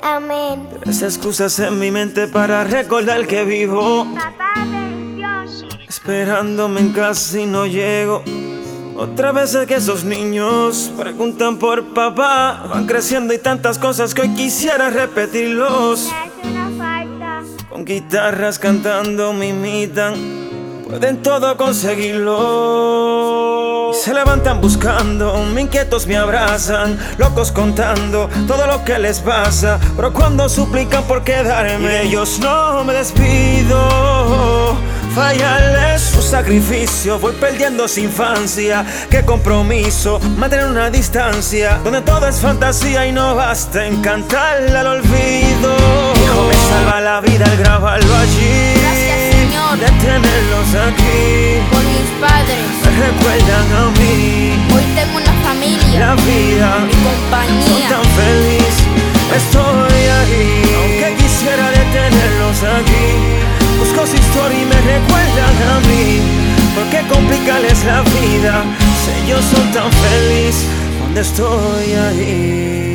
Amén. Tres excusas en mi mente para recordar que vivo, Papá, bendición. esperándome en casa y no llego. Otra vez es que esos niños preguntan por papá. Van creciendo y tantas cosas que hoy quisiera repetirlos. Me hace una falta. Con guitarras cantando me imitan, pueden todo conseguirlo. Se levantan buscando, inquietos me abrazan, locos contando todo lo que les pasa. Pero cuando suplican por quedarme, de ellos no me despido. Fallarles su sacrificio, voy perdiendo su infancia. Qué compromiso, mantener una distancia donde todo es fantasía y no basta encantarle al olvido. Hijo, me salva la vida al grabarlo allí. Gracias, Señor, De tenerlos aquí, por mis padres. me recuerdan a mí. Hoy tengo una familia, La vida, mi soy compañía. tan feliz, estoy ahí. Aunque quisiera detenerlos aquí, busco su historia y me recuerdan a mí. ¿Por qué complicarles la vida si ellos son tan felices cuando estoy ahí?